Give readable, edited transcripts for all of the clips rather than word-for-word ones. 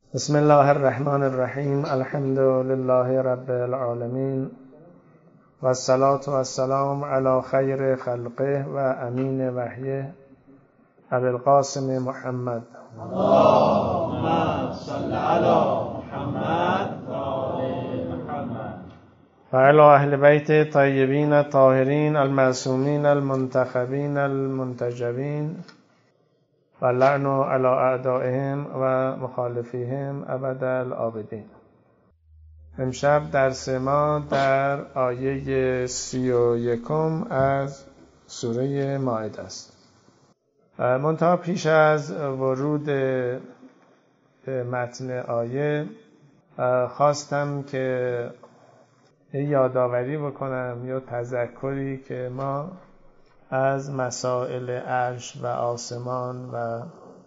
بسم الله الرحمن الرحیم. الحمد لله رب العالمین و الصلاة و السلام علی خیر خلقه و امین وحیه ابی القاسم محمد. اللهم صل علی محمد و آل محمد و علی اهل بیت طیبین الطاهرین المعصومین المنتخبین المنتجبین و لعن علی اعدائهم و مخالفیهم ابد الآبدین. امشب درس ما در آیه 31 از سوره مائده است. منتها پیش از ورود به متن آیه خواستم که یادآوری بکنم یا تذکری که ما از مسائل عرش و آسمان و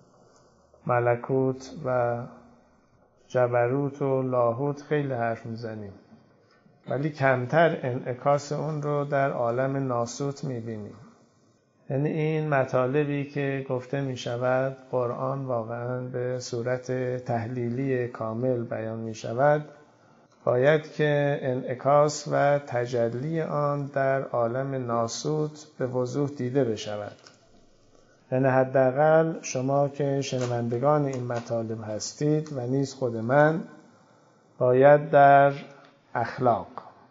ملکوت و جبروت و لاهوت خیلی حرف میزنیم، ولی کمتر انعکاس اون رو در عالم ناسوت میبینیم. یعنی این مطالبی که گفته میشود قرآن واقعا به صورت تحلیلی کامل بیان میشود، باید که انعکاس و تجلی آن در عالم ناسوت به وضوح دیده بشود. یعنی حداقل شما که شنوندگان این مطالب هستید و نیز خود من باید در اخلاق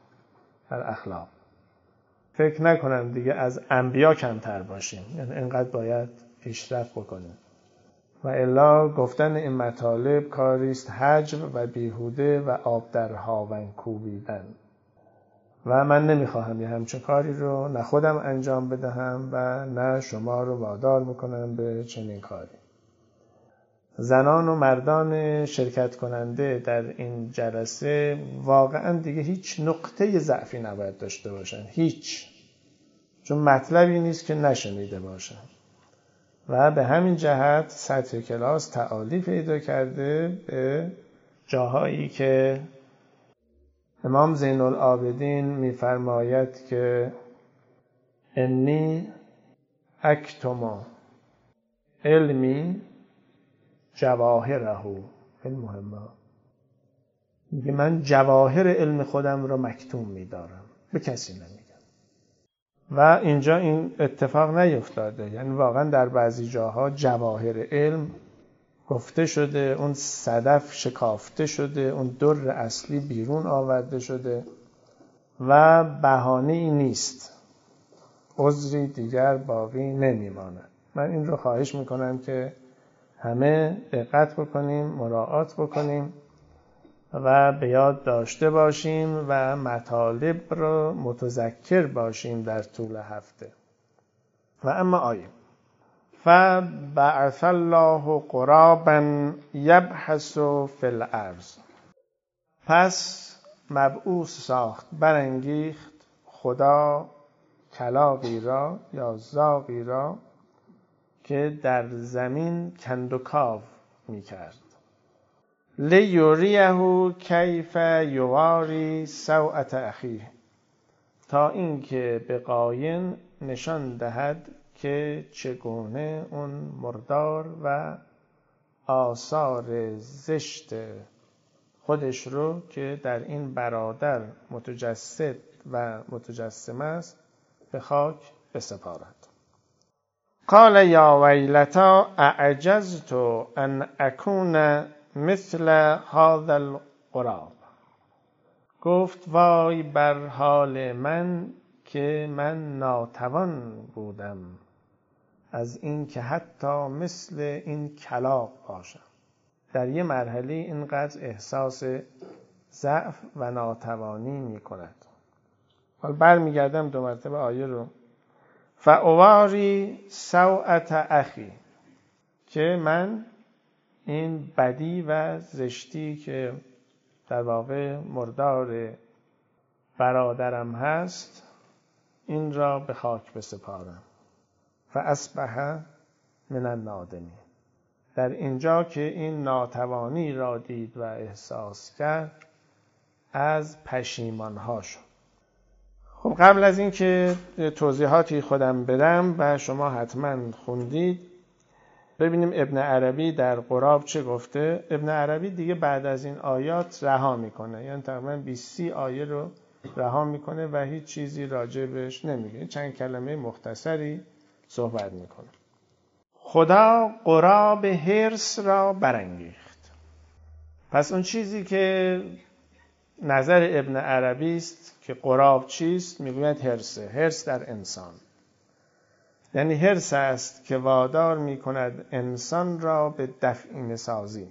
فکر نکنم دیگه از انبیا کمتر باشیم، یعنی اینقدر باید پیشرفت بکنیم و الا گفتن این مطالب کاریست حجو و بیهوده و آب در هاون کوبیدن و من نمیخواهم یه همچون کاری رو نه خودم انجام بدهم و نه شما رو وادار میکنم به چنین کاری. زنان و مردان شرکت کننده در این جلسه واقعا دیگه هیچ نقطه ضعفی نباید داشته باشن، هیچ، چون مطلبی نیست که نشنیده باشن و به همین جهت سطح کلاس تعالی پیدا کرده به جاهایی که امام زین العابدین می‌فرماید که انی اکتم علمی جواهره. خیلی مهمه، میگه من جواهر علم خودم رو مکتوم می‌دارم، به کسی نمیگم. و اینجا این اتفاق نیفتاده، یعنی واقعا در بعضی جاها جواهر علم گفته شده، اون صدف شکافته شده، اون در اصلی بیرون آورده شده و بهانه‌ای نیست، عذری دیگر باقی نمیماند. من این رو خواهش میکنم که همه دقت بکنیم، مراعات بکنیم و به یاد داشته باشیم و مطالب رو متذکر باشیم در طول هفته. و اما آیه فبعث الله غرابا یبحث فی الارض، پس مبعوث ساخت، برانگیخت خدا کلاغی را یا زاغی را که در زمین کندوکاو میکرد. لیوریه کیف یواری سوءة اخیه، تا اینکه به قاین نشان دهد که چگونه اون مردار و آثار زشت خودش رو که در این برادر متجسد و متجسم است به خاک بسپارد. قال یا ویلتا اعجزت ان اکون مثل هذا الغراب، گفت وای بر حال من که من ناتوان بودم از این که حتی مثل این کلاغ باشم. در یه مرحله اینقدر احساس ضعف و ناتوانی می کند. حال برمیگردم دو مرتبه آیه رو. فاواری سوءة اخی، که من این بدی و زشتی که در واقع مردار برادرم هست این را به خاک بسپارم. فاصبح من النادمین، در اینجا که این ناتوانی را دید و احساس کرد از پشیمانها شد. خب قبل از این که توضیحاتی خودم بدم و شما حتما خوندید، ببینیم ابن عربی در غراب چه گفته. ابن عربی دیگه بعد از این آیات رها میکنه، یعنی تقریبا 20 آیه رو رها میکنه و هیچ چیزی راجبش نمیگه، چند کلمه مختصری صحبت میکنه. خدا غراب حرص را برانگیخت. پس اون چیزی که نظر ابن عربی است که غراب چیست، میگوید حرصه. حرص در انسان، یعنی حرص است که وادار میکند انسان را به دفعینه سازی.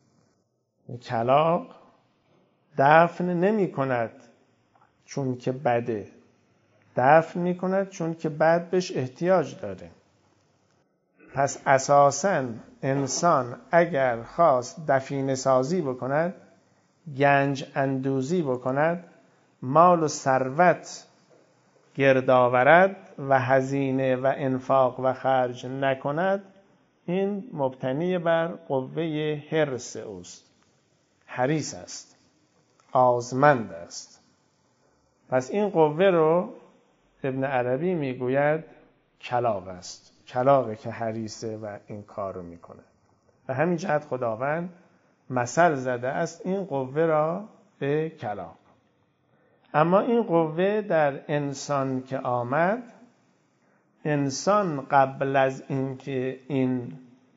کلاغ دفن نمی کند چون که بده، دفن می کند چون که بد بهش احتیاج داره. پس اساساً انسان اگر خواست دفینه سازی بکند، گنج اندوزی بکند، مال و ثروت گرد آورد و هزینه و انفاق و خرج نکند، این مبتنی بر قوه حرص اوست. حریص است، آزمند است. پس این قوه رو ابن عربی میگوید کلاغ است. کلاغه که حریصه و این کار رو میکنه. و همین جهت خداوند مثل زده است این قوه را به کلاغ. اما این قوه در انسان که آمد، انسان قبل از اینکه این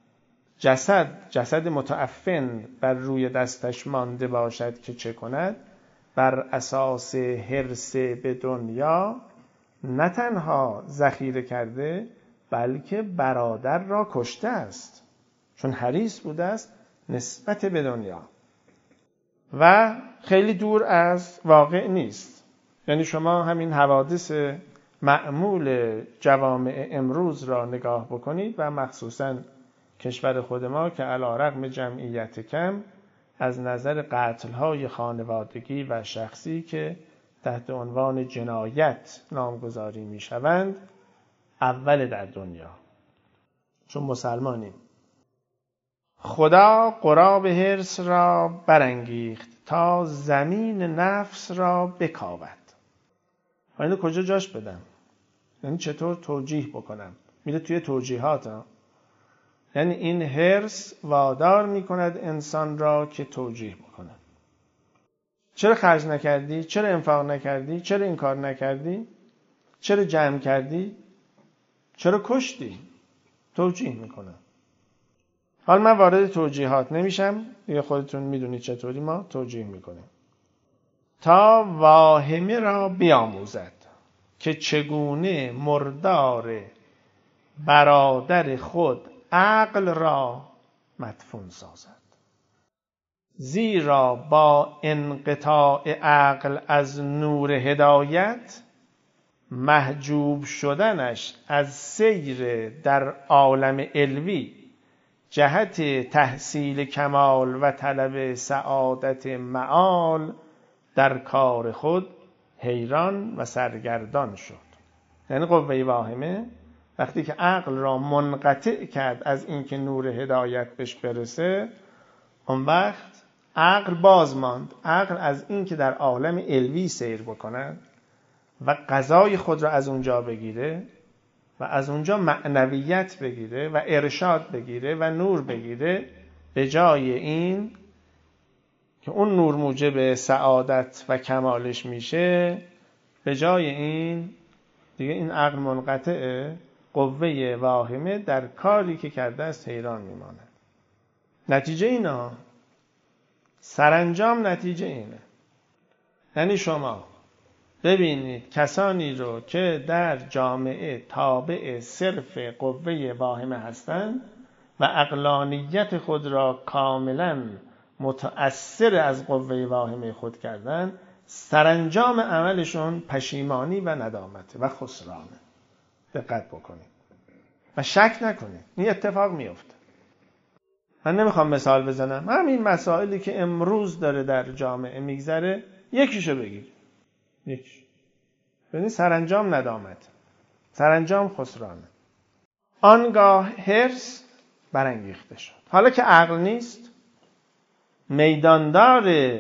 جسد متعفن بر روی دستش مانده باشد که چه کند، بر اساس حرص به دنیا نه تنها ذخیره کرده بلکه برادر را کشته است، چون حریص بوده است نسبت به دنیا. و خیلی دور از واقع نیست. یعنی شما همین حوادث معمول جوامع امروز را نگاه بکنید و مخصوصاً کشور خود ما که علی‌رغم جمعیت کم، از نظر قتل‌های خانوادگی و شخصی که تحت عنوان جنایت نامگذاری می‌شوند، اول در دنیا، چون مسلمانیم. خدا غراب حرص را برانگیخت تا زمین نفس را بکاود. و اینو کجا جاش بدم؟ یعنی چطور توجیه بکنم؟ میره توی توجیهات ها. یعنی این حرص وادار میکند انسان را که توجیه بکنه. چرا خرج نکردی؟ چرا انفاق نکردی؟ چرا این کار نکردی؟ چرا جمع کردی؟ چرا کشتی؟ توجیه میکنه. حالا من وارد توجیهات نمیشم، دیگه خودتون میدونید چطوری ما توجیه میکنیم. تا واهمه را بیاموزد که چگونه مردار برادر خود عقل را مدفون سازد. زیرا با انقطاع عقل از نور هدایت، محجوب شدنش از سیر در عالم علوی جهت تحصیل کمال و طلب سعادت معال، در کار خود حیران و سرگردان شد. یعنی قوه واهمه وقتی که عقل را منقطع کرد از اینکه نور هدایت بهش برسه، اون وقت عقل باز ماند. عقل از اینکه در عالم علوی سیر بکنه و قضای خود را از اونجا بگیره و از اونجا معنویت بگیره و ارشاد بگیره و نور بگیره، به جای این که اون نور موجب سعادت و کمالش میشه، به جای این دیگه این عقل منقطعه، قوه واهمه در کاری که کرده است حیران میماند. نتیجه اینا، سرانجام نتیجه اینه. یعنی شما ببینید کسانی رو که در جامعه تابع صرف قوه واهمه هستند و عقلانیت خود را کاملا متأثر از قوه واهمه خود کردن، سرانجام عملشون پشیمانی و ندامت و خسرانه. دقت بکنید و شک نکنید، این اتفاق میفته. من نمیخوام مثال بزنم، همین مسائلی که امروز داره در جامعه میگذره یکیشو بگیر، یکیش ببین، سرانجام ندامت، سرانجام خسرانه. آنگاه حرص برانگیخته شد. حالا که عقل نیست، میداندار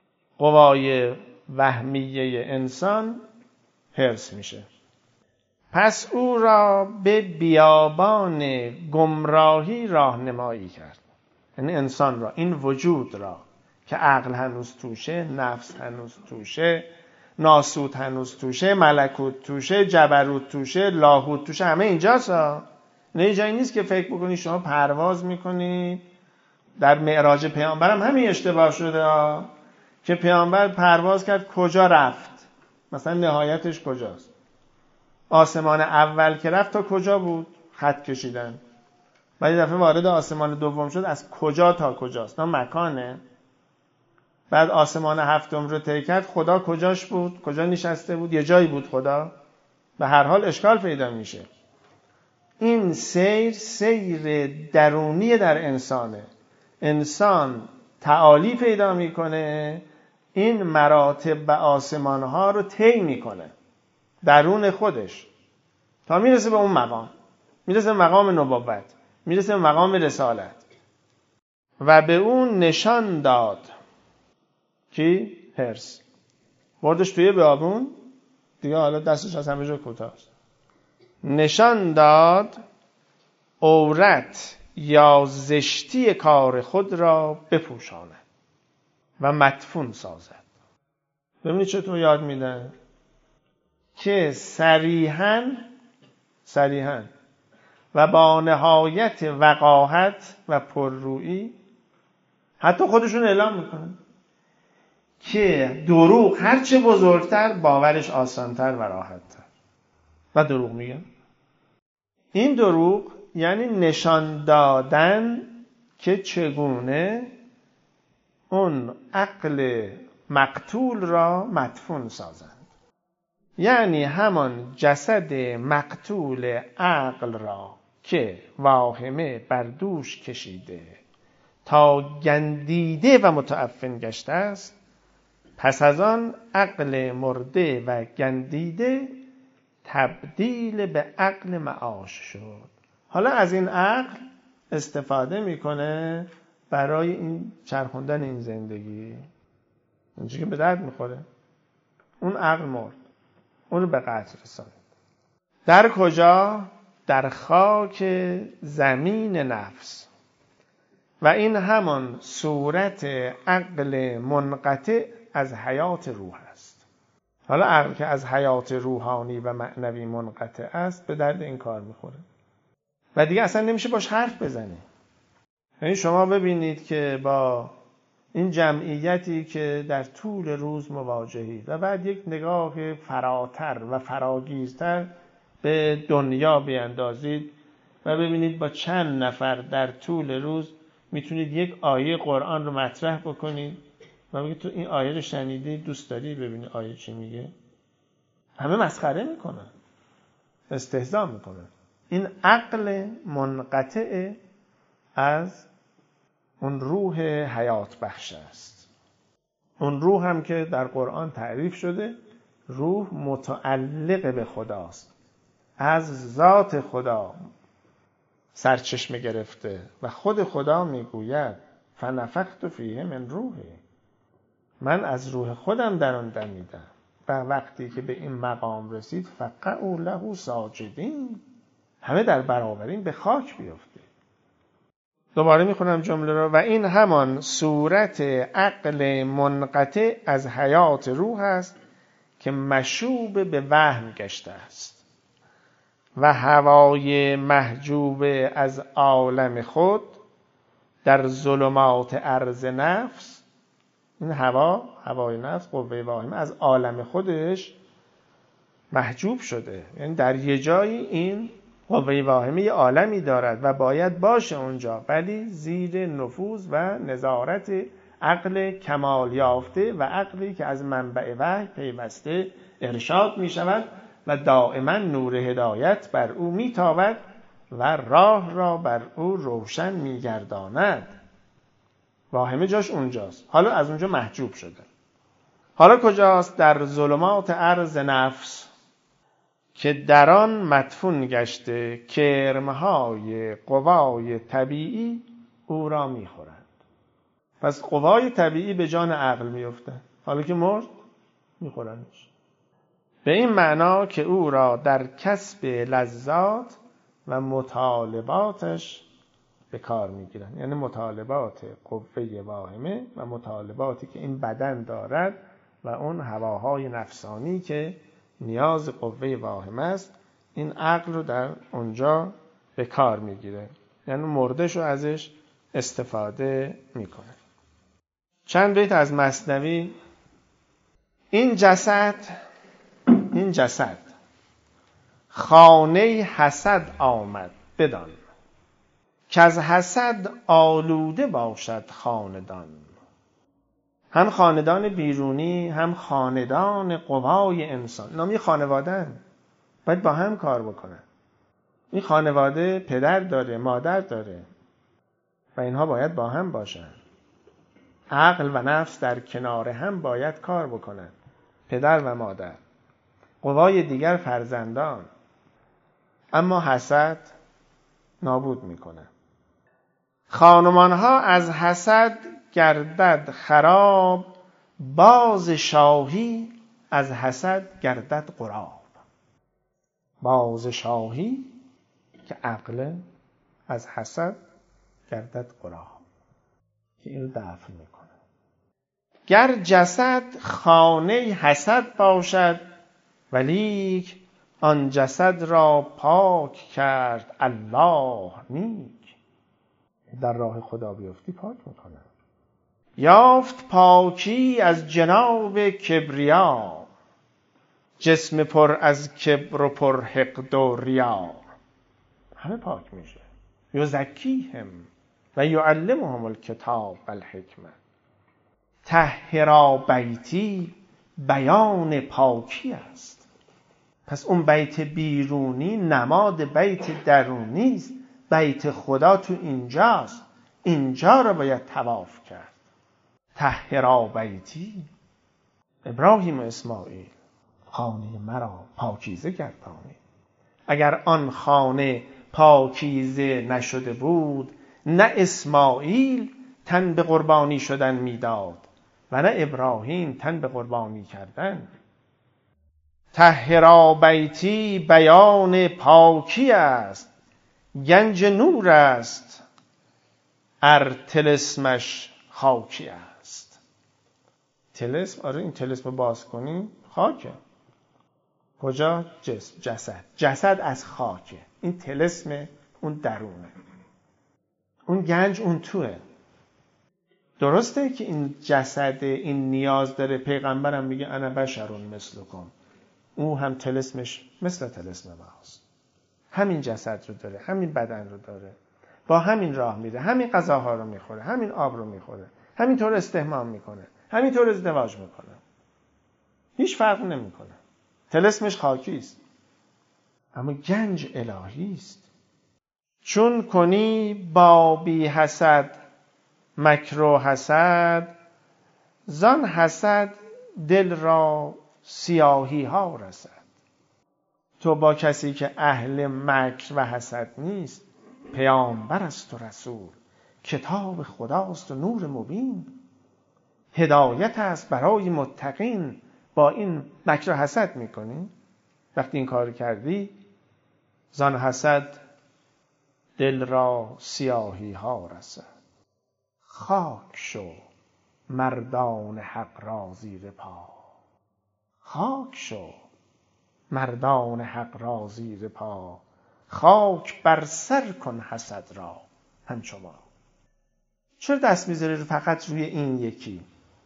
قوای وهمیه انسان حرص میشه. پس او را به بیابان گمراهی راهنمایی کرد. یعنی انسان را، این وجود را که عقل هنوز توشه، نفس هنوز توشه، ناسوت هنوز توشه، ملکوت توشه، جبروت توشه، لاهوت توشه، همه اینجاست ها. نه جایی نیست که فکر بکنید شما پرواز میکنید. در معراج پیامبر هم همین اشتباه شده ها. که پیامبر پرواز کرد کجا رفت؟ مثلا نهایتش کجاست؟ آسمان اول که رفت تا کجا بود؟ خط کشیدن. بعد دفعه وارد آسمان دوم شد، از کجا تا کجاست؟ نه مکانه. بعد آسمان هفتم رو طی کرد، خدا کجاش بود؟ کجا نشسته بود؟ یه جایی بود خدا. به هر حال اشکال پیدا میشه. این سیر درونی در انسانه. انسان تعالی پیدا میکنه، این مراتب و آسمانها رو طی میکنه درون خودش تا میرسه به اون مقام، میرسه به مقام نبوت، میرسه به مقام رسالت. و به اون نشان داد کی؟ حرص. بردش توی بیابون دیگه، حالا دستش از همه جا کوتاست. نشان داد عورت یا زشتی کار خود را بپوشاند و مدفون سازد. ببینید چطور یاد میدن که صریحاً و با نهایت وقاحت و پررویی حتی خودشون اعلام میکنن که دروغ هرچه بزرگتر باورش آسانتر و راحتتر. و دروغ میگن. این دروغ یعنی نشان دادن که چگونه اون عقل مقتول را مدفون سازند. یعنی همان جسد مقتول عقل را که واهمه بر دوش کشیده تا گندیده و متعفن گشته است، پس از آن عقل مرده و گندیده تبدیل به عقل معاش شد. حالا از این عقل استفاده میکنه برای این چرخوندن این زندگی، اونجوری که به درد میخوره. اون عقل مرد، اون به قتل رساند. در کجا؟ در خاک زمین نفس. و این همان صورت عقل منقطع از حیات روح است. حالا عقل که از حیات روحانی و معنوی منقطع است به درد این کار میخوره و دیگه اصلا نمیشه باش حرف بزنی. یعنی شما ببینید که با این جمعیتی که در طول روز مواجهید و بعد یک نگاه فراتر و فراگیرتر به دنیا بیندازید و ببینید با چند نفر در طول روز میتونید یک آیه قرآن رو مطرح بکنید و بگید تو این آیه رو شنیدی، دوست داری ببینی آیه چی میگه؟ همه مسخره میکنن، استهزا میکنن. این عقل منقطع از اون روح حیات بخش است. اون روح هم که در قرآن تعریف شده، روح متعلق به خداست، از ذات خدا سرچشمه گرفته و خود خدا میگوید فنفخت فیه من روحی، من از روح خودم در آن دمیدم. و وقتی که به این مقام رسید فقعوا له ساجدین، همه در برابرین به خاک بیفته. دوباره میخونم جمله رو. و این همان صورت عقل منقطع از حیات روح است که مشوب به وهم گشته است و هوای محجوب از عالم خود در ظلمات ارض نفس. این هوای نفس، قوه واهمه، از عالم خودش محجوب شده. یعنی در یه جایی این قوه واهمه یه عالمی دارد و باید باشه اونجا، ولی زیر نفوذ و نظارت عقل کمال یافته و عقلی که از منبع وحی پیوسته ارشاد می شود و دائما نور هدایت بر او می تابد و راه را بر او روشن می گرداند. واهمه جاش اونجاست، حالا از اونجا محجوب شده. حالا کجاست؟ در ظلمات ارض نفس که در آن مدفون گشته کرمهای قوای طبیعی او را میخورند. پس قوای طبیعی به جان عقل میفتن، حالا که مرد میخورنش. به این معنا که او را در کسب لذات و مطالباتش به کار میگیرن، یعنی مطالبات قوه واهمه و مطالباتی که این بدن دارد و اون هواهای نفسانی که نیاز قوه واهمه است، این عقل رو در اونجا به کار میگیره، یعنی مردش رو ازش استفاده میکنه. چند بیت از مثنوی. این جسد خانه حسد آمد بدان، که از حسد آلوده باشد خاندان. هم خاندان بیرونی هم خاندان قوای انسان، اینا می خانواده‌اند، باید با هم کار بکنن. این خانواده پدر داره، مادر داره و اینها باید با هم باشن. عقل و نفس در کنار هم باید کار بکنن، پدر و مادر، قوای دیگر فرزندان. اما حسد نابود میکنه. خانمانها از حسد گردد خراب، باز شاهی از حسد گردد غراب. باز شاهی که عقل از حسد گردد غراب، که این دفع میکنه. گر جسد خانه حسد باشد، ولیک آن جسد را پاک کرد الله نیک. در راه خدا بیفتی پاک میکنه. یافت پاکی از جناب کبریا، جسم پر از کبر و پر حقد و ریا. همه پاک میشه. یزکیهم و یعلمهم الکتاب و الحکمه. طهرا بیتی بیان پاکی است. پس اون بیت بیرونی نماد بیت درونی است. بیت خدا تو اینجاست، اینجا رو باید طواف کرد. طهرا بیتی، ابراهیم و اسماعیل، خانه مرا پاکیزه گردانید. اگر آن خانه پاکیزه نشده بود، نه اسماعیل تن به قربانی شدن میداد و نه ابراهیم تن به قربانی کردن. طهرا بیتی بیان پاکی است، گنج نور است ار طلسمش خاکی است. طلسم، آره این طلسم رو باز کنی خاکه. کجا؟ جسد از خاکه. این طلسم اون درونه، اون گنج اون توه. درسته که این جسد این نیاز داره. پیغمبرم میگه انا بشرون مثلکم. او هم طلسمش مثل طلسم ماست. همین جسد رو داره، همین بدن رو داره، با همین راه میره، همین غذاها رو میخوره، همین آب رو میخوره، همین طور استحمام میکنه، همین طور ازدواج میکنه. هیچ فرق نمیکنه. طلسمش خاکی است، اما گنج الهی است. چون کنی با بی حسد مکر و حسد، زان حسد دل را سیاهی ها رسد. تو با کسی که اهل مکر و حسد نیست، پیامبر است و رسول، کتاب خداست و نور مبین، هدایت است برای متقین. با این مکر و حسد میکنی، وقتی این کار کردی، زان حسد دل را سیاهی ها رسد. خاک شو مردان حق را زیر پا، خاک شو مردان حق را زیر پا، خاک بر سر کن حسد را همچو ما. چرا دست میذاری فقط روی این یکی؟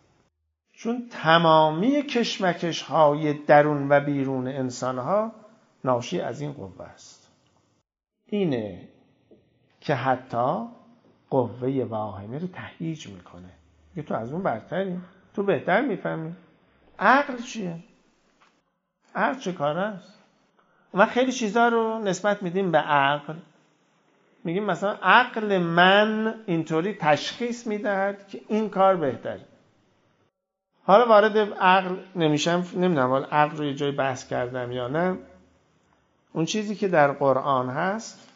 چون تمامی کشمکش های درون و بیرون انسان ها ناشی از این قوه است. اینه که حتی قوه واهمه رو تهییج میکنه. یه تو از اون برتری، تو بهتر میفهمی. عقل چیه؟ عقل چه کار است؟ ما خیلی چیزا رو نسبت میدیم به عقل. میگیم مثلا عقل من اینطوری تشخیص میدهد که این کار بهتره. حالا وارد عقل نمیشم، نمیدونم عقل رو یه جای بحث کردم یا نه. اون چیزی که در قرآن هست،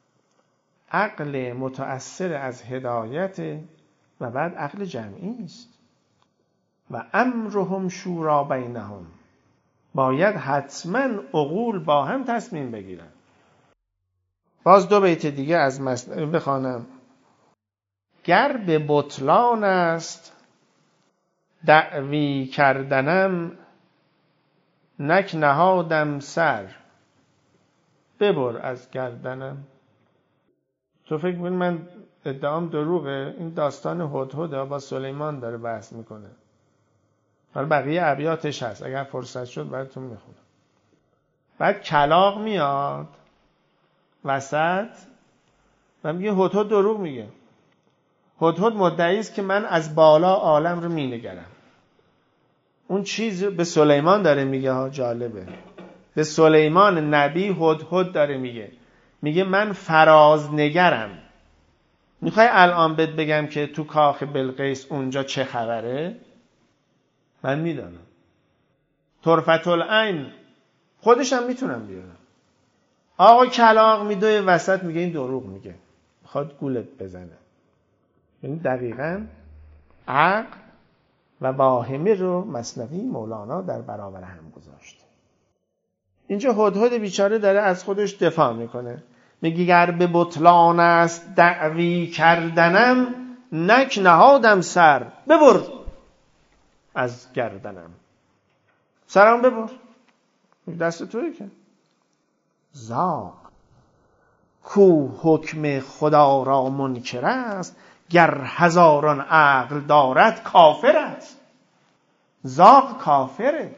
عقل متأثر از هدایت و بعد عقل جمعی است. و امرهم شورا بینهم، باید حتما عقول با هم تصمیم بگیرن. باز 2 بیت دیگه از مثنوی بخوانم. گر به بطلان است دعوی کردنم، نک نهادم سر، ببر از گردنم. تو فکر می‌کنی من ادعام دروغه؟ این داستان هدهد با سلیمان داره بحث میکنه. حالا بقیه ابیاتش هست، اگر فرصت شد براتون میخونم. بعد کلاغ میاد وسط و میگه هدهد دروغ میگه. هدهد مدعی است که من از بالا عالم رو مینگرم. اون چیز به سلیمان داره میگه ها، جالبه. به سلیمان نبی هدهد داره میگه من فرازنگرم. میخوای الان بهت بگم که تو کاخ بلقیس اونجا چه خبره؟ من میدانم. طرفت العین خودش هم میتونم بیارم. آقا کلاغ میدوه وسط میگه این دروغ میگه، میخواد گولت بزنه. یعنی دقیقاً عقل و واهمه رو مثنوی مولانا در برابر هم گذاشته. اینجا هدهد بیچاره داره از خودش دفاع میکنه. میگه گر به بطلان است دعوی کردنم، نک نهادم سر، ببر از گردنم. سرم ببر، دست توی که زاغ کو حکم خدا را منکر است، گر هزاران عقل دارد کافر است. زاغ کافره.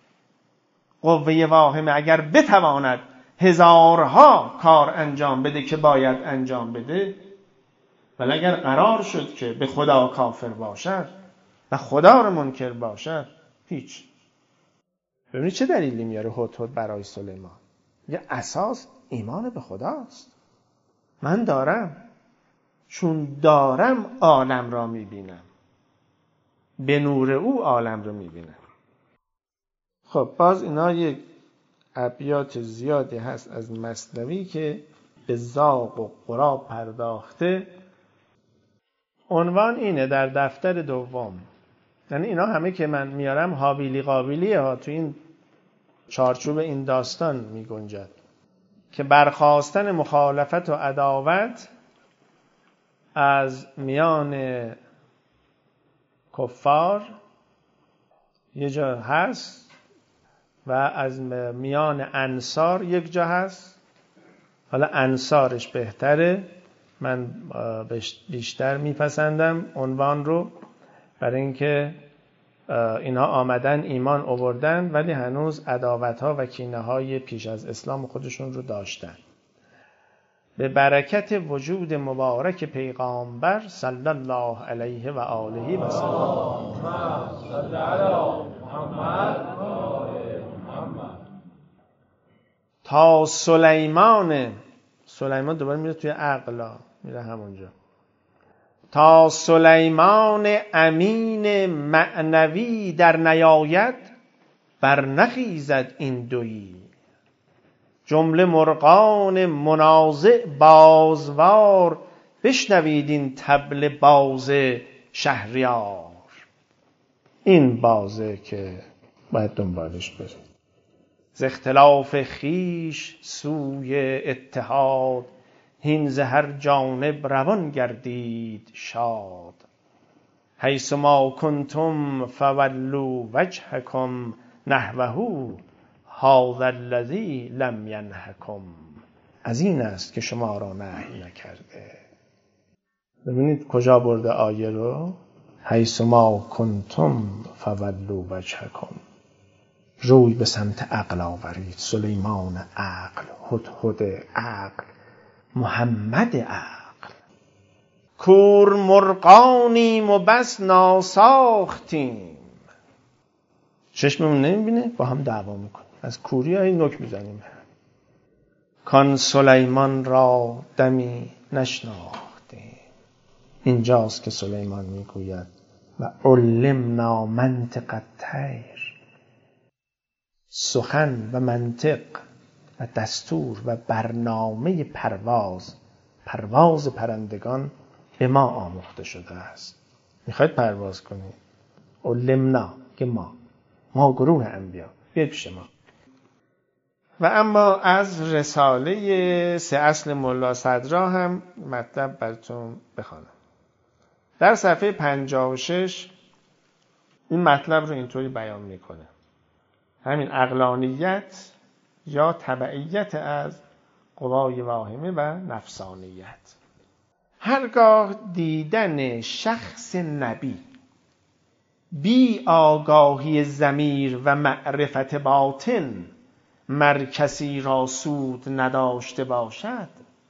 قوه واهمه اگر بتواند هزارها کار انجام بده که باید انجام بده، ولی اگر قرار شد که به خدا کافر باشد و خدا را منکر باشد، هیچ. ببینید چه دلیلی میاره هدهد برای سلیمان. یه اساس ایمان به خداست. من دارم، چون دارم عالم را میبینم، به نور او عالم را میبینم. خب باز اینا یک ابیات زیادی هست از مثنوی که به زاغ و غراب پرداخته. عنوان اینه در دفتر دوم، یعنی اینا همه که من میارم حابیلی قابیلیه ها، تو این چارچوب این داستان می گنجد که برخاستن مخالفت و عداوت از میان کفار یه جا هست و از میان انصار یک جا هست. حالا انصارش بهتره، من بیشتر میپسندم عنوان رو، برای اینکه اینا آمدن ایمان آوردن ولی هنوز عداوت‌ها و کینه‌های پیش از اسلام خودشون رو داشتن. به برکت وجود مبارک پیغامبر صلی الله علیه و آله و سلم. تا سلیمان دوباره میره توی عقلا، میره همونجا. تا سلیمان امین معنوی در نیاید، بر نخیزد این دویی. جمله مرغان منازع بازوار، بشنوید این طبل باز شهریار. این بازه که باید دنبالش برید. ز اختلاف خیش سوی اتحاد، هین ز هر جانب روان گردید شاد. حیث ما کنتم فولوا وجهکم نحوه، هذا الذی لم ینهکم. از این است که شما را نهی نکرده. ببینید کجا برده آیه رو. حیث ما کنتم فولوا وجهکم، روی به سمت عقل آورید. سلیمان عقل، هدهد عقل، محمد عقل. کور مرغانیم و بس ناساختیم. چشممون نمیبینه، با هم دعوا میکنیم، از کوری های نک میزنیم. کان سلیمان را دمی نشناختیم. اینجاست که سلیمان میگوید و علمنا منطق الطیر. سخن و منطق و دستور و برنامه پرواز پرندگان به ما آموخته شده است. میخواید پرواز کنید؟ علمنا که ما گروه انبیا بیاید پیش ما. و اما از رساله 3 اصل ملا صدرا هم مطلب براتون بخوانم. در صفحه 56 این مطلب رو اینطوری بیان میکنه: همین عقلانیت یا تبعیت از قوای واهمه و نفسانیت. هرگاه دیدن شخص نبی بی آگاهی ضمیر و معرفت باطن مر کسی را سود نداشته باشد،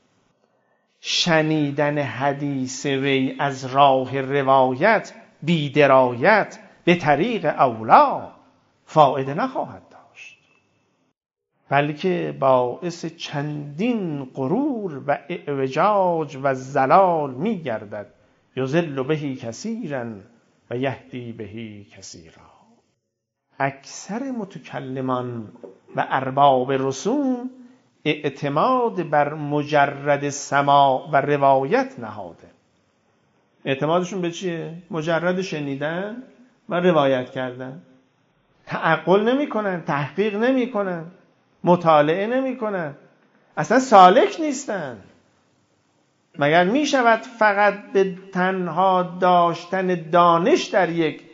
شنیدن حدیث وی از راه روایت بی درایت به طریق اولا فایده نخواهد داشت، بلکه باعث چندین غرور و اعوجاج و زلال می گردد. یضل به کثیرا و یهدی به کثیرا. اکثر متکلمان و ارباب رسوم اعتماد بر مجرد سماع و روایت نهاده. اعتمادشون به چیه؟ مجرد شنیدن و روایت کردن. تعقل نمی کنن، تحقیق نمی کنن، مطالعه نمی کنن، اصلا سالک نیستن. مگر می شود فقط به تنها داشتن دانش در یک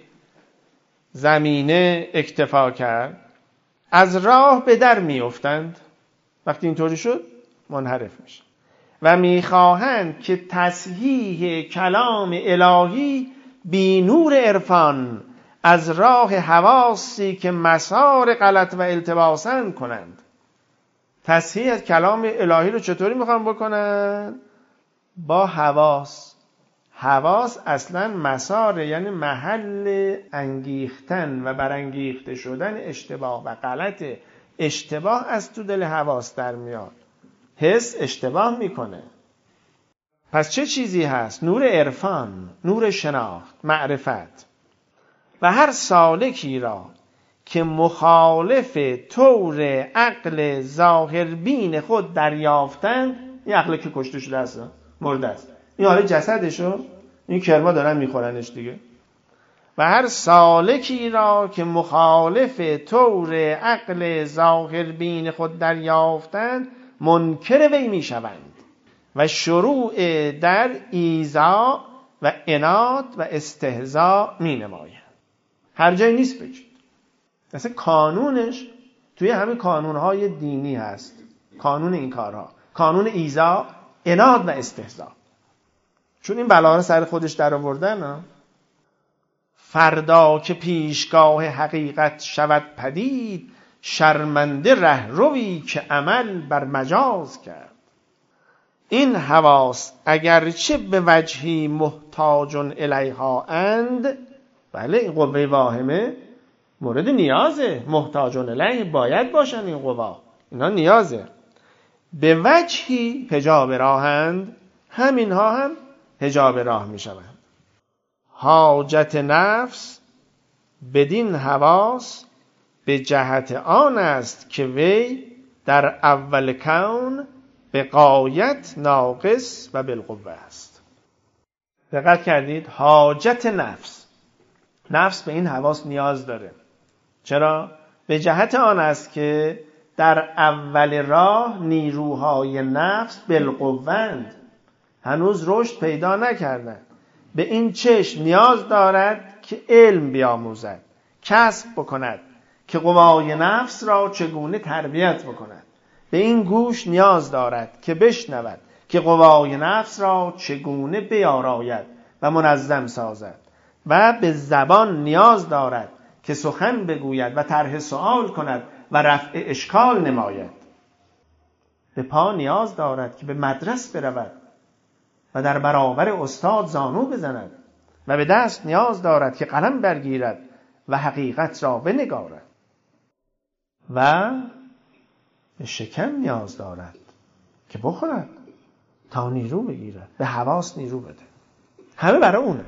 زمینه اکتفا کرد؟ از راه به در می افتند. وقتی اینطوری شد منحرف میشه و میخواهند که تصحیح کلام الهی بی نور عرفان از راه حواسی که مسار غلط و التباسن کنند. تصحیح از کلام الهی رو چطوری میخوان بکنن؟ با حواس. حواس اصلا مسار، یعنی محل انگیختن و برانگیخته شدن اشتباه و غلط. اشتباه از تو دل حواس در میاد، حس اشتباه میکنه. پس چه چیزی هست؟ نور عرفان، نور شناخت، معرفت. و هر سالکی را که مخالف طور عقل ظاهربین خود دریافتند، این عقل که کشته شده است، مرده است، این حالا جسدشو این کرما دارن میخورنش دیگه. و هر سالکی را که مخالف طور عقل ظاهربین خود دریافتند منکر وی میشوند و شروع در ایذا و عناد و استهزاء می نمایند. هر جایی نیست بگید. مثلا قانونش توی همین قانونهای دینی هست. قانون این کارها، قانون ایذا، عناد و استهزاء. چون این بلا رو سر خودش در آوردن. فردا که پیشگاه حقیقت شود پدید، شرمنده رهروی که عمل بر مجاز کرد. این حواس اگرچه به وجهی محتاج الیها اند، بله این قوه واهمه مورد نیازه، محتاج الیه، باید باشن این قوا، اینا نیازه. به وجهی حجاب راهند، همینها هم حجاب راه می شوند. حاجت نفس بدین حواس به جهت آن است که وی در اول کون به غایت ناقص و بالقوه است. دقت کردید؟ حاجت نفس، نفس به این حواس نیاز داره. چرا؟ به جهت آن است که در اول راه نیروهای نفس بالقوه‌اند، هنوز رشد پیدا نکردند. به این چشم نیاز دارد که علم بیاموزد، کسب بکند که قوای نفس را چگونه تربیت بکند. به این گوش نیاز دارد که بشنود که قوای نفس را چگونه بیاراید و منظم سازد. و به زبان نیاز دارد که سخن بگوید و طرح سؤال کند و رفع اشکال نماید. به پا نیاز دارد که به مدرس برود و در برابر استاد زانو بزند. و به دست نیاز دارد که قلم برگیرد و حقیقت را بنگارد. و به شکم نیاز دارد که بخورد تا نیرو بگیرد، به حواس نیرو بده. همه برای اونه.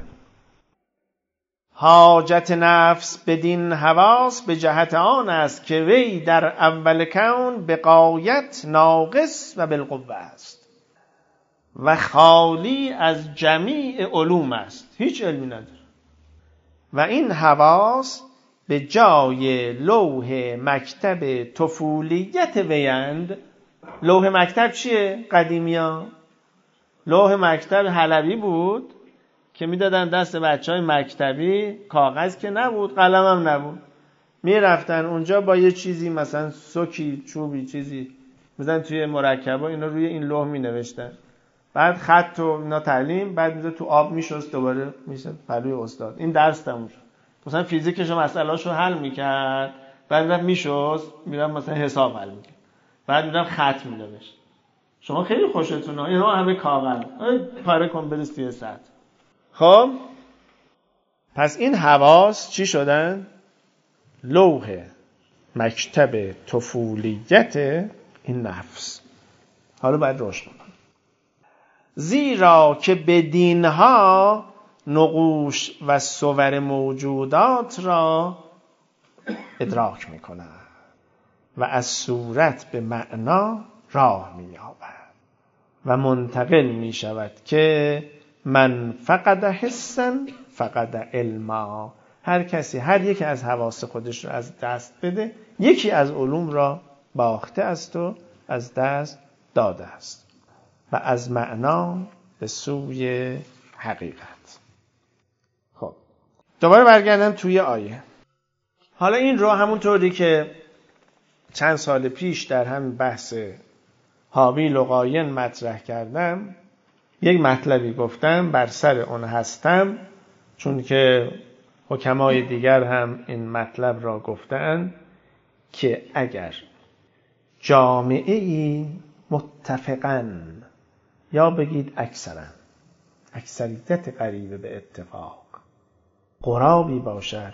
حاجت نفس بدین حواس به جهت آن است که وی در اول کون به غایت ناقص و بالقوه است و خالی از جمیع علوم است، هیچ علمی نداره. و این حواس به جای لوح مکتب طفولیت ویند. لوح مکتب چیه؟ قدیمیا لوح مکتب حلبی بود که میدادن دست بچهای مکتبی، کاغذ که نبود، قلم هم نبود، میرفتن اونجا با یه چیزی مثلا سوکی، چوبی، چیزی میزن توی مرکبا، اینا روی این لوح مینوشتن، بعد خط و اینا تعلیم، بعد میذاره تو آب میشست، دوباره میشه پلوی استاد. این درس تموم شد. مثلا فیزیکش مسئله‌اشو حل میکرد، بعد میرفت میشست، میرفت مثلا حساب حل میکرد، بعد میرفت خط مینوشت. شما خیلی خوشتونه اینا همه کاغذ، پاره کن بریز توی سطح. خب پس این حواس چی شدن؟ لوح مکتب طفولیت این نفس. حالا باید روشن کنم. زیرا که به دینها نقوش و صور موجودات را ادراک میکنه و از صورت به معنا راه مییابد و منتقل میشود که من فقد حسا فقد علما. هر کسی هر یکی از حواس خودش رو از دست بده، یکی از علوم را باخته است و از دست داده است و از معنا به سوی حقیقت. خب دوباره برگردم توی آیه. حالا این رو همونطوری که چند سال پیش در همین بحث هابیل و قاین مطرح کردم، یک مطلبی گفتم، بر سر اون هستم، چون که حکمای دیگر هم این مطلب را گفتن که اگر جامعه‌ای متفقاً، یا بگید اکثراً، اکثریت قریبه به اتفاق، غرابی باشد،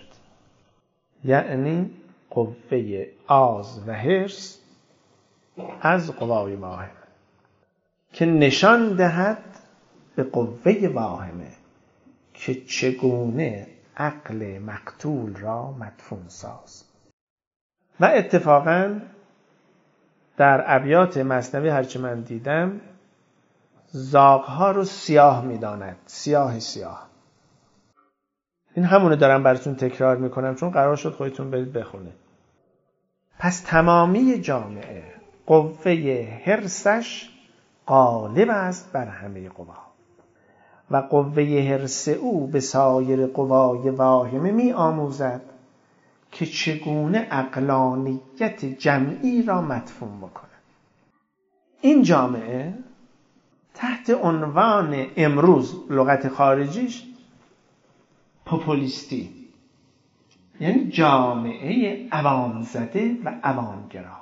یعنی قوه آز و حرص از قوای واهمه که نشان دهد به قوه واهمه که چگونه عقل مقتول را مدفون ساز. و اتفاقاً در ابیات مثنوی هرچه من دیدم زاغها رو سیاه میداند، سیاه سیاه. این همونه دارم براتون تکرار میکنم چون قرار شد خودتون برید بخونه. پس تمامی جامعه قوه حرصش غالب است بر همه قوا و قوه حرص او به سایر قوای واهمه می آموزد که چگونه عقلانیت جمعی را مدفون بکنه. این جامعه تحت عنوان امروز لغت خارجیش پوپولیستی، یعنی جامعه عوام زده و عوامگرا،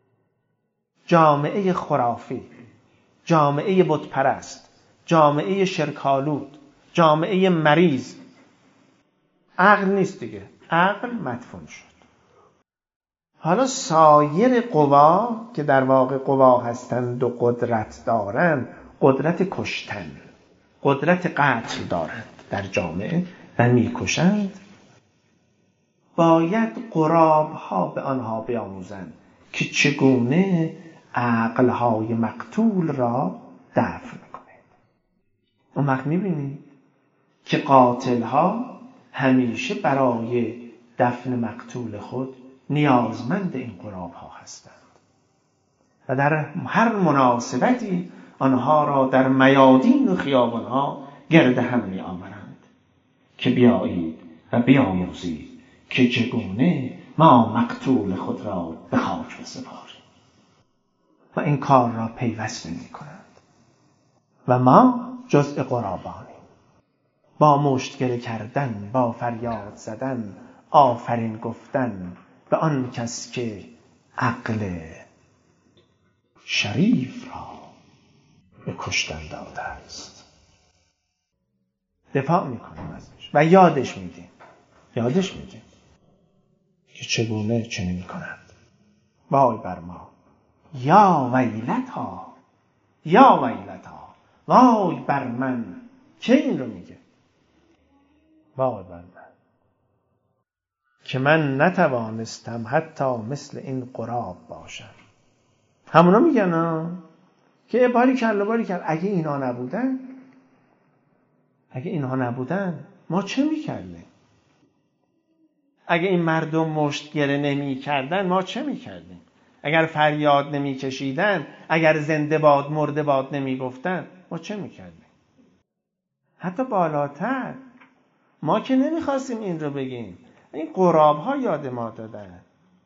جامعه خرافی، جامعه بت پرست، جامعه شرکالود، جامعه مریض. عقل نیست دیگه، عقل مدفون شد. حالا سایر قوا که در واقع قوا هستند و قدرت دارند، قدرت کشتن، قدرت قتل دارند در جامعه و میکشند، باید قرابها به آنها بیاموزند که چگونه عقلهای مقتول را دفن کنید. اون وقت میبینید که قاتلها همیشه برای دفن مقتول خود نیازمند این قرابها هستند و در هر مناسبتی آنها را در میادین و خیابانها گرد هم می آورند که بیایید و بیاموزید که چگونه ما مقتول خود را به خاک بسپاریم. و این کار را پیوسته می کنند و ما جزء قرابانیم. با مشتگره کردن، با فریاد زدن، آفرین گفتن به آن کس که عقل شریف را به کشتن داده است. دفاع میکنیم ازش و یادش میدیم که چگونه چنین میکنند. وای بر ما، یا ویلتا، یا ویلتا، وای بر من. که این رو میگه؟ وای بر من که من نتوانستم حتی مثل این غراب باشم. همونا میگن که باری کرد اگه اینها نبودن ما چه میکردیم؟ اگه این مردم مشت گره نمی کردن ما چه می کردیم؟ اگر فریاد نمی کشیدن، اگر زنده باد مرده باد نمی گفتن، ما چه می کردیم؟ حتی بالاتر ما که نمی خواستیم این رو بگیم، این قراب ها یاد ما دادن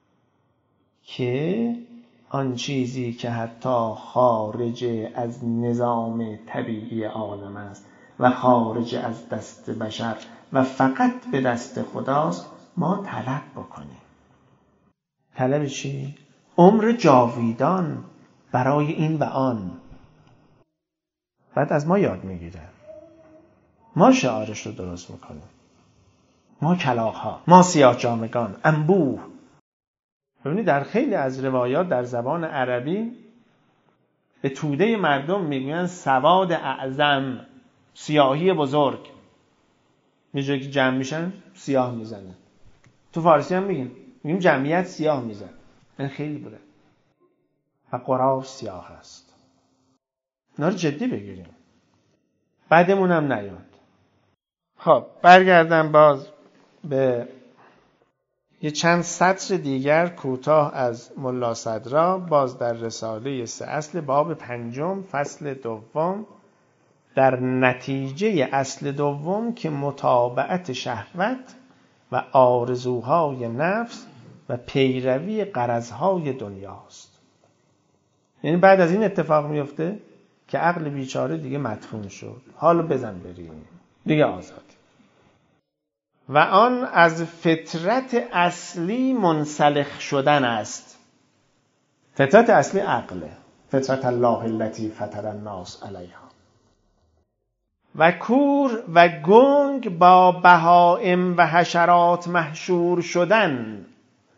که آن چیزی که حتی خارج از نظام طبیعی عالم است و خارج از دست بشر و فقط به دست خداست ما طلب بکنیم. طلب چی؟ عمر جاویدان برای این و آن. بعد از ما یاد میگیره، ما شعارش رو درست میکنیم، ما کلاغ‌ها، ما سیاه جامگان، انبوه. ببینید در خیلی از روایات در زبان عربی به توده مردم میگوین سواد اعظم، سیاهی بزرگ. میجایی که جمع میشن سیاه میزنن. تو فارسی هم میگیم جمعیت سیاه میزن. این خیلی بوده. و قراب سیاه هست. اینا رو جدی بگیریم. بعدمون هم نیاد. خب برگردم باز به یه چند سطر دیگر کوتاه از ملا صدرا، باز در رساله 3 اصل باب 5 فصل 2 در نتیجه اصل 2 که متابعت شهوت و آرزوهای نفس و پیروی غرضهای دنیاست. یعنی بعد از این اتفاق میفته که عقل بیچاره دیگه مدفون شد، حالا بزن بریم دیگه آزاد. و آن از فطرت اصلی منسلخ شدن است. فطرت اصلی عقله، فطرت الله التي فطر الناس علیها. و کور و گنگ با بهائم و حشرات محشور شدن،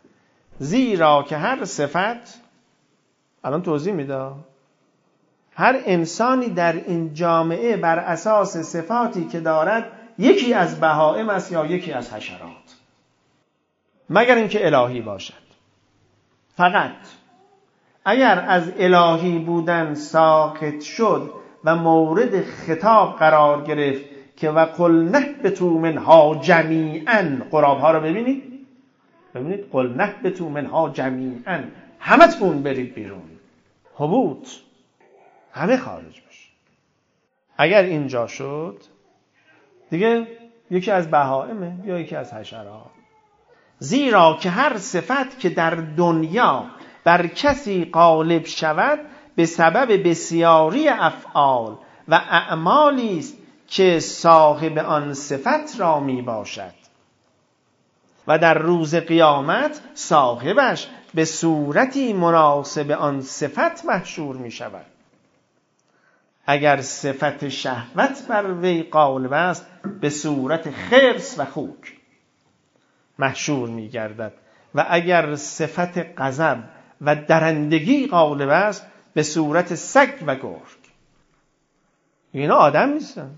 زیرا که هر صفت، الان توضیح میده، هر انسانی در این جامعه بر اساس صفاتی که دارد یکی از بهائم است یا یکی از حشرات، مگر اینکه الهی باشد. فقط اگر از الهی بودن ساقط شد و مورد خطاب قرار گرفت که وقل نهبطوا منها جمیعا، قراب ها رو ببینید قل نهبطوا منها جمیعا، همتون برید بیرون، هبوط، همه خارج بشه. اگر اینجا شد دیگه یکی از بهائمه یا یکی از حشرات. زیرا که هر صفت که در دنیا بر کسی غالب شود به سبب بسیاری افعال و اعمالی است که صاحب آن صفت را می باشد و در روز قیامت صاحبش به صورتی مناسب آن صفت محشور می شود. اگر صفت شهوت بر وی غالب است به صورت خرس و خوک محشور می گردد و اگر صفت غضب و درندگی غالب است به صورت سگ و گرگ. اینا آدم نیستن.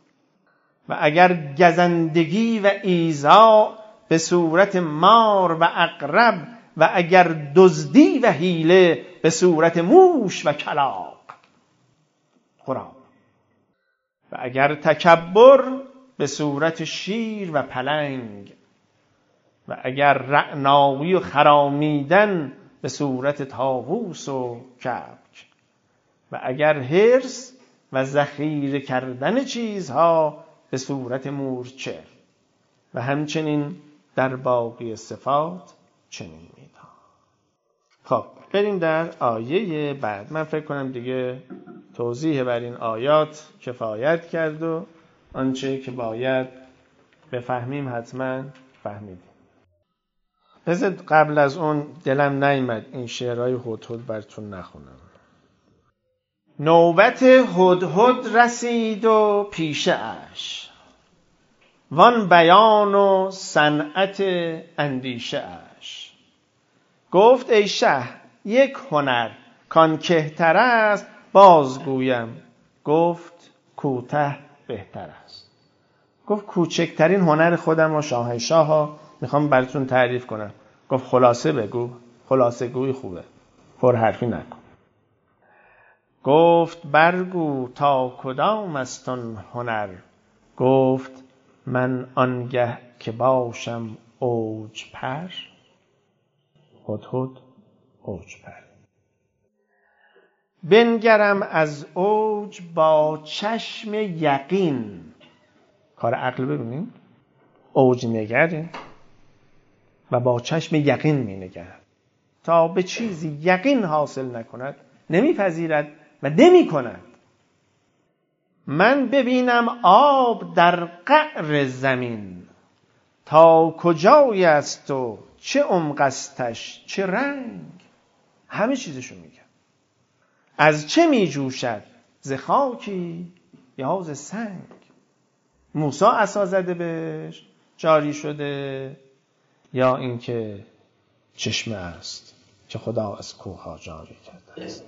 و اگر گزندگی و ایذا به صورت مار و عقرب و اگر دزدی و حیله به صورت موش و کلاغ، خراب. و اگر تکبر به صورت شیر و پلنگ و اگر رعنایی و خرامیدن به صورت طاووس و کبک و اگر حرص و ذخیره کردن چیزها به صورت مورچه و همچنین در باقی صفات چنین میدان. خب بریم در آیه بعد. من فکر کنم دیگه توضیح بر این آیات کفایت کرد و آنچه که باید بفهمیم حتما فهمیدیم. بذار قبل از اون دلم نیامد این شعرهای هدهد براتون نخونم. نوبت هدهد رسید و پیشه اش، وان بیان و صنعت اندیشه اش. گفت ای شه یک هنر کان کهتر است بازگویم. گفت کوته بهتر است. گفت کوچکترین هنر خودم و شاهنشاه ها میخوام براتون تعریف کنم. گفت خلاصه بگو، خلاصه گوی خوبه، پر حرفی نکن. گفت برگو تا کدام استون هنر. گفت من آنگه که باشم اوج پر، هدهد اوج پر. بنگرم از اوج با چشم یقین. کار عقل ببینیم، اوج نگره و با چشم یقین می نگرد. تا به چیزی یقین حاصل نکند نمیپذیرد و نمی کند. من ببینم آب در قعر زمین، تا کجای است و چه عمق استش چه رنگ. همه چیزشو میگم. از چه می جوشد؟ ز خاکی یا ز سنگ. موسی عصا زده بهش جاری شده، یا اینکه چشمه است که خدا از کوه جاری کرده است.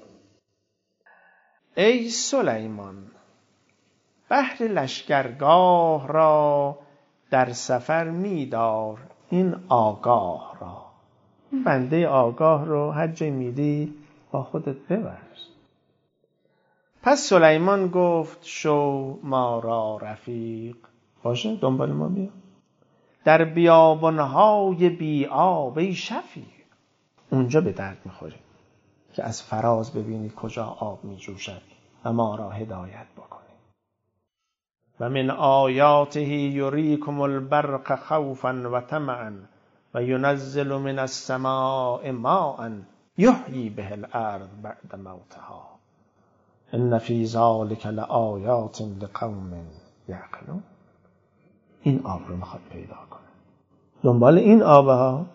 ای سلیمان، بهر لشکرگاه را در سفر می‌دار این آگاه را. بنده آگاه رو هر جای میدی با خودت ببر. پس سلیمان گفت شو ما را رفیق. باشه دنبال ما بیا. در بیابانهای بی آب ای شفیق. اونجا به درد میخوری که از فراز ببینی کجا آب میجوشد و ما را هدایت بکنی. و من آیاته یریکم البرق خوفا و طمعا و ینزل من السماء ماء یحیی به الارض بعد موتها ان فی ذلک لآیات لقوم یعقلون. این آب رو میخواد پیدا کنه. دنبال این آبه ها.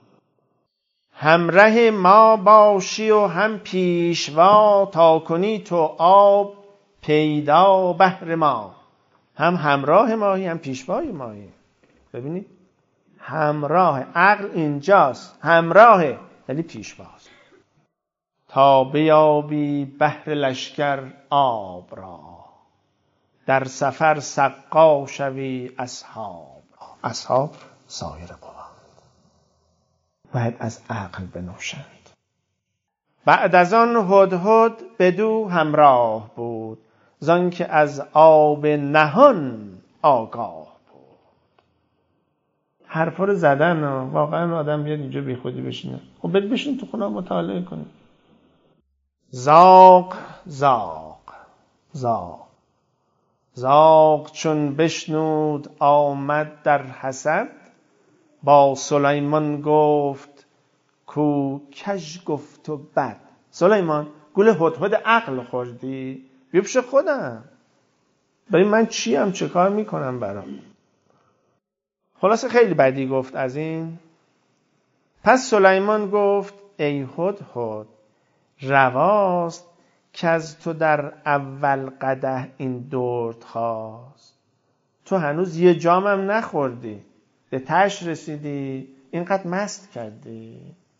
همراه ما باشی و هم پیشوا، تا کنی تو آب پیدا بهر ما. هم همراه ماهی هم پیشوای ماهی. ببینید همراه، عقل اینجاست، همراه یعنی پیشواست. تا بیابی بهر لشکر آب را، در سفر سقا شوی اصحاب. اصحاب سایر قوم باید از عقل بنوشند. بعد از آن هدهد بدو همراه بود، زان که از آب نهان آگاه بود. حرفا رو زدن واقعا آدم بیاد اینجا بی خودی بشینه. خب برید بشین تو خونه مطالعه کنید. زاغ زاغ زاغ زاغ چون بشنود آمد در حسد، با سلیمان گفت کو کژ گفت و بد. سلیمان گول هدهد عقل خوردی؟ بیا پیش خودم. برای من چیم؟ چه کار میکنم برام؟ خلاصه خیلی بدی گفت از این. پس سلیمان گفت ای هدهد، رواست که از تو در اول قدح این درد خواست. تو هنوز یه جامم نخوردی، به تش رسیدی، اینقدر مست کردی.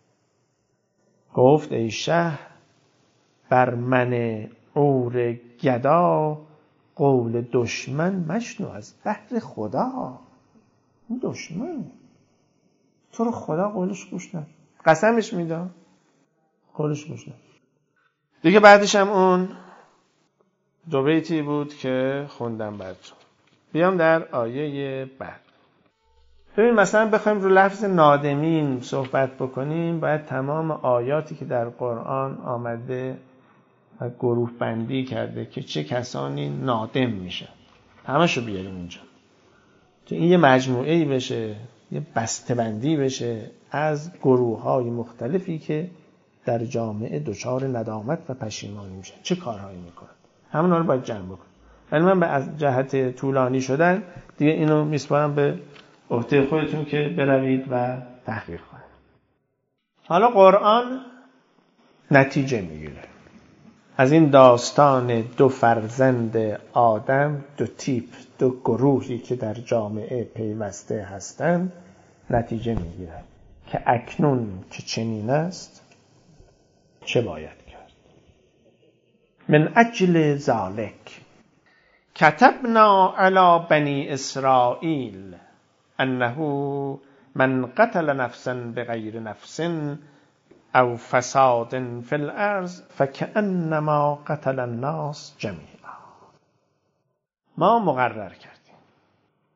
گفت ای شه، بر من عور گدا، قول دشمن مشنو از بهر خدا. این دشمن تو رو خدا قولش گوش ند. قسمش میدم قولش گوش ند. دیگه بعدش هم اون دو بیتی بود که خوندم براتون. بیام در آیه بعد. ببین مثلا بخوایم رو لفظ نادمین صحبت بکنیم، باید تمام آیاتی که در قرآن آمده و گروه بندی کرده که چه کسانی نادم میشن همشو بیاریم اینجا، تو این یه مجموعه‌ای بشه، یه بسته‌بندی بشه از گروه‌های مختلفی که در جامعه دچار ندامت و پشیمانی میشن، چه کارهایی میکنن، همونا رو باید جمع بکنیم. ولی من از جهت طولانی شدن دیگه اینو میسپارم به عهده خودتون که بروید و تحقیق کنید. حالا قرآن نتیجه میگیره از این داستان دو فرزند آدم، دو تیپ، دو گروهی که در جامعه پیوسته هستند. نتیجه میگیره که اکنون که چنین است چه باید کرد. من اجل ذالک کتبنا علی بنی اسرائیل انه من قتل نفسا بغیر نفس او فساد فی الارض فکأنما قتل الناس جمیعا. ما مقرر کردیم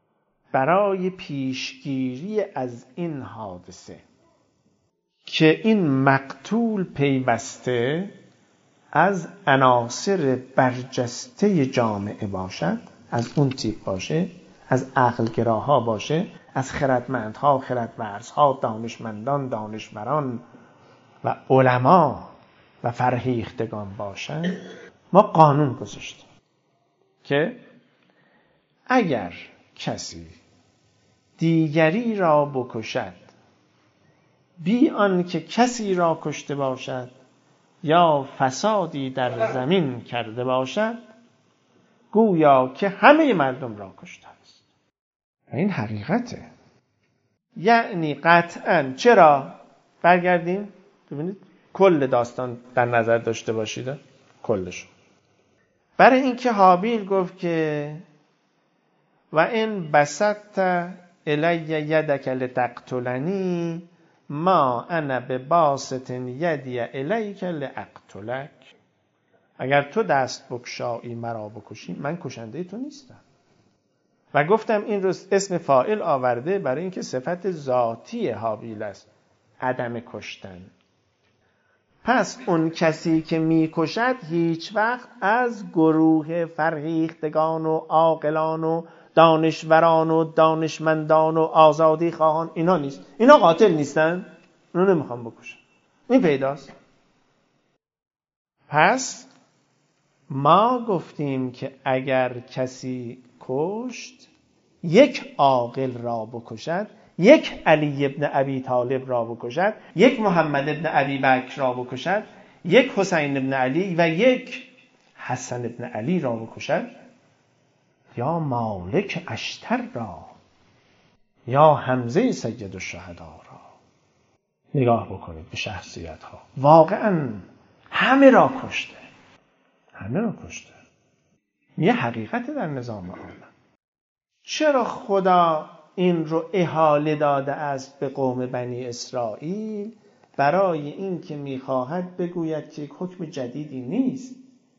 برای پیشگیری از این حادثه که این مقتول پیوسته از عناصر برجسته جامعه باشد، از اون تیپ باشه، از عقلگراها باشه، از خردمندها، خردورزها، دانشمندان، دانشوران و علما و فرهیختگان باشن. ما قانون گذاشتیم که اگر کسی دیگری را بکشد بی آن که کسی را کشته باشد یا فسادی در زمین کرده باشد، گویا که همه مردم را کشته است. این حقیقته. یعنی قطعاً. چرا؟ برگردیم ببینید کل داستان در نظر داشته باشید، کلش. برای اینکه هابیل گفت که و این بسطت الی یدک لتقتلنی ما انا بباسط یدی الیک لاقتلک. اگر تو دست بگشایی مرا بکشی، من کشنده تو نیستم. و گفتم این رو اسم فاعل آورده برای اینکه صفت ذاتی هابیل است، عدم کشتن. پس اون کسی که میکشد هیچ وقت از گروه فرهیختگان و عاقلان و دانشوران و دانشمندان و آزادی خواهان اینا نیست. اینا قاتل نیستن، اونا نمیخوام بکشن. این پیداست. پس ما گفتیم که اگر کسی کشت، یک عاقل را بکشد، یک علی ابن ابی طالب را بکشد، یک محمد ابن ابی بکر را بکشد، یک حسین ابن علی و یک حسن ابن علی را بکشد، یا مالک اشتر را، یا حمزه سید الشهدا را. نگاه بکنید به شخصیت ها. واقعا همه را کشته. همه را کشته. یه حقیقت در نظام عالم. چرا خدا این رو احاله داده است به قوم بنی اسرائیل؟ برای این که میخواهد بگوید که حکم جدیدی نیست.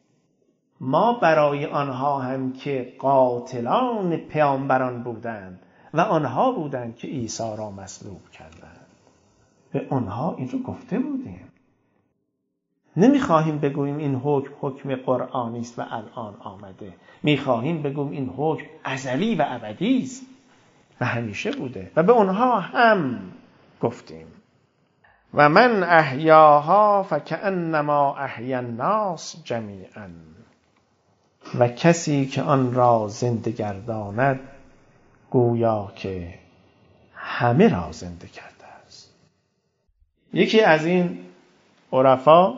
ما برای آنها هم که قاتلان پیامبران بودند و آنها بودند که عیسی را مصلوب کردند، به آنها این رو گفته بودیم. نمیخواهیم بگوییم این حکم قرآنی است و الان آمده. میخواهیم بگوییم این حکم ازلی و ابدی است و همیشه بوده و به آنها هم گفتیم. و من احیاها فکأنما احیا الناس جمیعا. و کسی که آن را زنده گرداند گویا که همه را زنده کرده است. یکی از این عرفا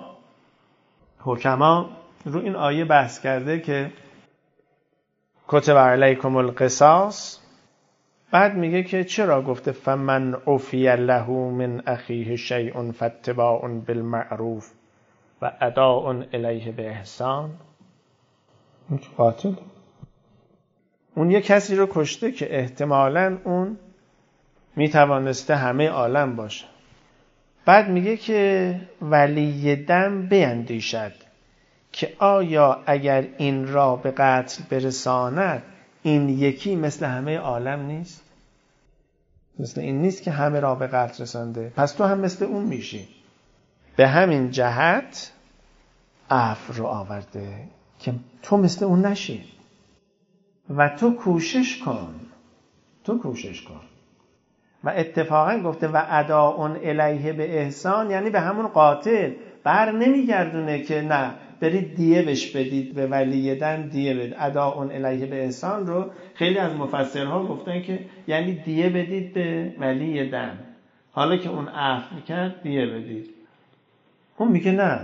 حکما رو این آیه بحث کرده که کتب علیکم القصاص، بعد میگه که چرا گفته فمن عفی له من اخیه شیء فاتباع بالمعروف و اداء الیه باحسان. اون قاتل، اون یه کسی رو کشته که احتمالاً اون میتوانسته همه عالم باشه. بعد میگه که ولی دم بیندیشد که آیا اگر این را به قتل برساند این یکی مثل همه عالم نیست؟ مثل این نیست که همه را به قتل رسانده، پس تو هم مثل اون میشی. به همین جهت عفو رو آورده که تو مثل اون نشی و تو کوشش کن. و اتفاقا گفته و اداء الیه به احسان، یعنی به همون قاتل بر نمیگردونه که نه برید دیه بش بدید، به ولی دم دیه بدید. اداء الیه به احسان رو خیلی از مفسرها گفتن که یعنی دیه بدید به ولی دم، حالا که اون عفو کرد دیه بدید. اون میگه نه،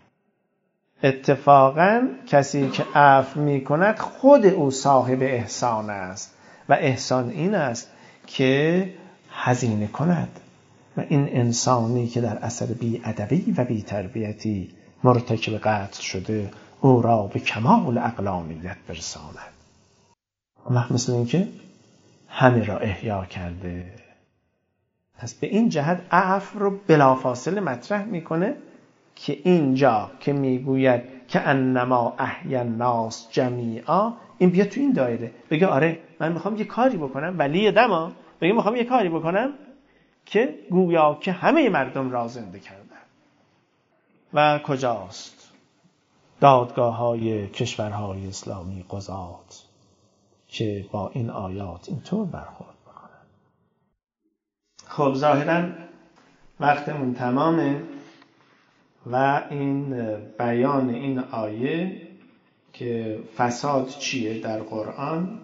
اتفاقا کسی که عفو میکند خود او صاحب احسان است و احسان این است که هزینه کند و این انسانی که در اثر بی‌ادبی و بی‌تربیتی مرتکب قتل شده او را به کمال عقلانیت برساند. اون مثل این که همه را احیا کرده. پس به این جهت عفو رو بلافاصله مطرح میکنه که اینجا که میگوید که انما احیا الناس جمیعا، این بیاد تو این دایره بگه آره من میخوام یه کاری بکنم، ولی دما بگه میخوام یه کاری بکنم که گویا که همه مردم را زنده کردن. و کجاست دادگاه‌های کشورهای اسلامی قضات که با این آیات اینطور برخورد بکنن؟ خب ظاهراً وقتمون تمامه و این بیان این آیه که فساد چیه در قرآن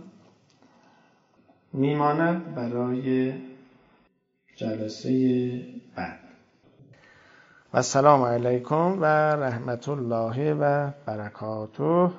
میماند برای جلسه بعد. و السلام علیکم و رحمت الله و برکاته.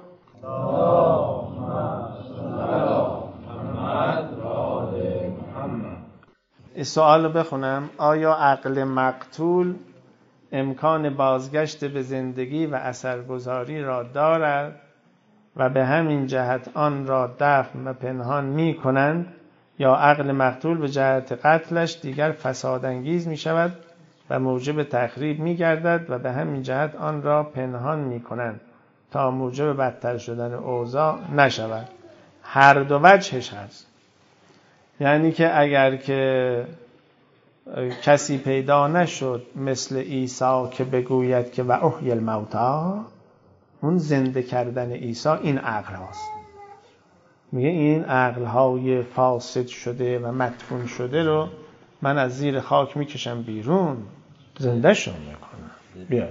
این سوال رو بخونم: آیا عقل مقتول امکان بازگشت به زندگی و اثرگذاری را دارد و به همین جهت آن را دفن و پنهان می کنند، یا عقل مقتول به جهت قتلش دیگر فسادانگیز می شود و موجب تخریب می گردد و به همین جهت آن را پنهان می کنند تا موجب بدتر شدن اوضاع نشود؟ هر دو وجهش هست. یعنی که اگر که کسی پیدا نشد مثل عیسی که بگوید که و احیی الموتی، اون زنده کردن عیسی این عقل هاست. میگه این عقل های فاسد شده و مدفون شده رو من از زیر خاک میکشم بیرون، زنده شون میکنم. بیا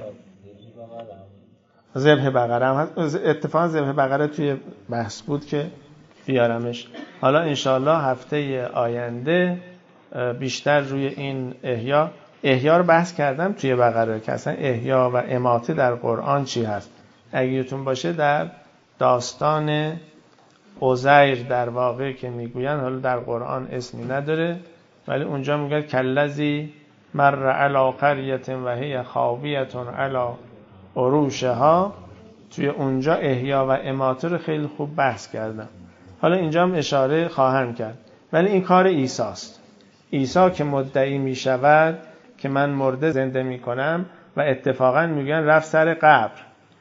ذبح بقره هم هست. اتفاقا ذبح بقره توی بحث بود که بیارمش. حالا انشاءالله هفته آینده بیشتر روی این احیا رو بحث کردم توی بقره که اصلا احیا و اماته در قرآن چی هست. اگه یادتون باشه در داستان عزیر در واقع که میگوین، حالا در قرآن اسمی نداره ولی اونجا میگه کلذی مر علی قریة و هی خاویة علی عروشها، توی اونجا احیا و اماته رو خیلی خوب بحث کردم. حالا اینجا هم اشاره خواهم کرد. ولی این کار عیسی است. عیسی که مدعی می شود که من مرده زنده می کنم و اتفاقا میگن رفت سر قبر،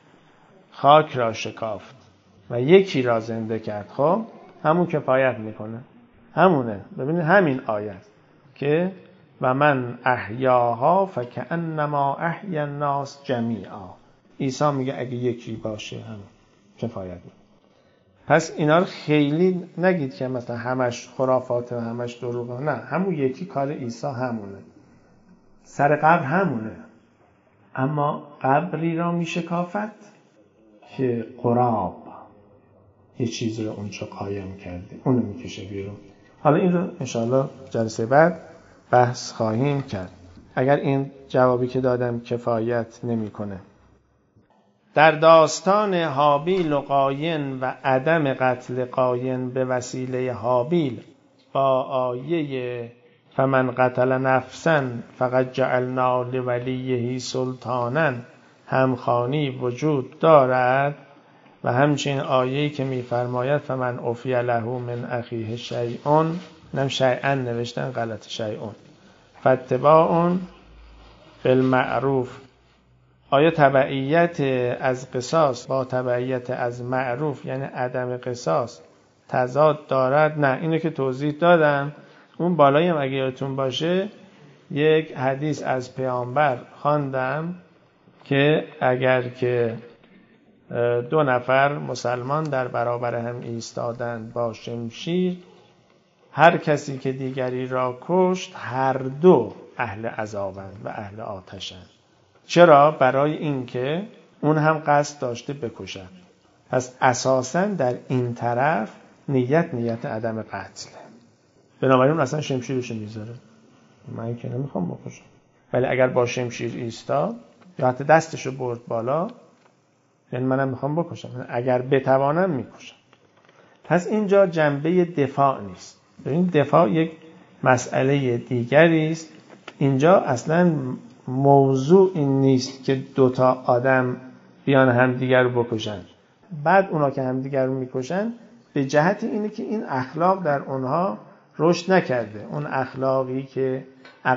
خاک را شکافت و یکی را زنده کرد. خب همون کفایت میکنه، همونه. ببینید همین آیت که و من احیاها فکأنما احیی الناس جمیعا، عیسی میگه اگه یکی باشه هم کفایت میکنه. پس اینا رو خیلی نگید که مثلا همش خرافات و همش دروغه. نه، همون یکی کار عیسی همونه، سر قبر همونه. اما قبری را میشکافت که قراب یه چیز رو اونجا قایم کرده، اونو میکشه بیرون. حالا این رو انشاءالله جلسه بعد بحث خواهیم کرد اگر این جوابی که دادم کفایت نمیکنه. در داستان هابیل و قاین و عدم قتل قاین به وسیله هابیل با آیه فمن قتل نفسا فقد جعلنا لولیه سلطانا همخوانی وجود دارد و همچنین آیه‌ای که می‌فرماید فمن عفی له من اخیه شیء، نم شیئا نوشتن غلط، شیء فاتباع بالمعروف. آیا تبعیت از قصاص با تبعیت از معروف یعنی عدم قصاص تضاد دارد؟ نه، اینو که توضیح دادم. اون بالایی هم اگه یادتون باشه یک حدیث از پیامبر خواندم که اگر که 2 نفر مسلمان در برابر هم ایستادند با شمشیر، هر کسی که دیگری را کشت هر دو اهل عذابند و اهل آتشند. چرا؟ برای اینکه اون هم قصد داشته بکشد. پس اساساً در این طرف نیت عدم قتله، بنابراین اون اصلا شمشیرشو میذاره. من که نمیخوام بکشم، ولی اگر با شمشیر ایستاد یا حتی دستشو برد بالا، یعنی منم میخوام بکشم، اگر بتوانم میکشم. پس اینجا جنبه دفاع نیست. ببین دفاع یک مسئله دیگری است. اینجا اصلا موضوع این نیست که 2 آدم بیان همدیگر رو بکشن. بعد اونا که همدیگر رو میکشن به جهت اینه که این اخلاق در اونها رشد نکرده. اون اخلاقی که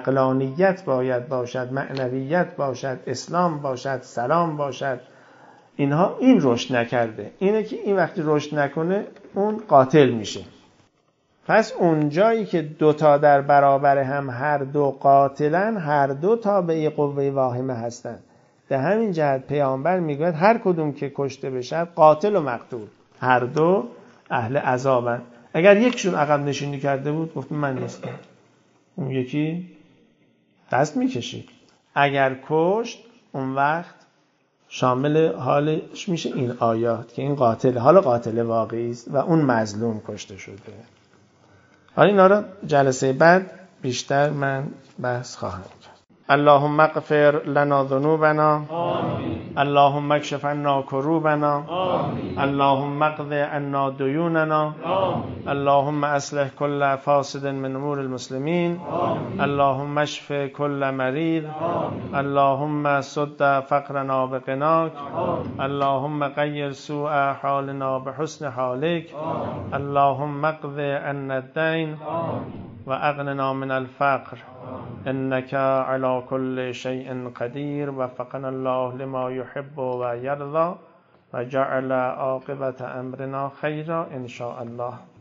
عقلانیت باید باشد، معنویت باشد، اسلام باشد، سلام باشد، اینها این رشد نکرده، اینه که این وقتی رشد نکنه اون قاتل میشه. پس اون جایی که دوتا در برابر هم هر دو قاتلن، هر دو تابع قوه واهمه هستن. در همین جهت پیامبر میگوید هر کدوم که کشته بشد قاتل و مقتول هر دو اهل عذابن. اگر یکشون عقب نشینی کرده بود گفت من نیستم، اون یکی دست میکشید. اگر کشت اون وقت شامل حالش میشه این آیات که این قاتل، حالا قاتل واقعی است و اون مظلوم کشته شده. حالا اینا را جلسه بعد بیشتر من بحث خواهم کرد. اللهم اغفر لنا ذنوبنا، اللهم اکشف عنا کروبنا، اللهم اقض عنا دیوننا، اللهم اصلح كل فاسد من امور المسلمین، اللهم اشف كل مريض، اللهم سد فقرنا بغناك، اللهم غير سوء حالنا بحسن حالك، اللهم اقض عنا الدين واغننا من الفقر انك على كل شيء قدير. وفقنا الله لما يحب ويرضى وجعل عاقبة امرنا خيرا ان شاء الله.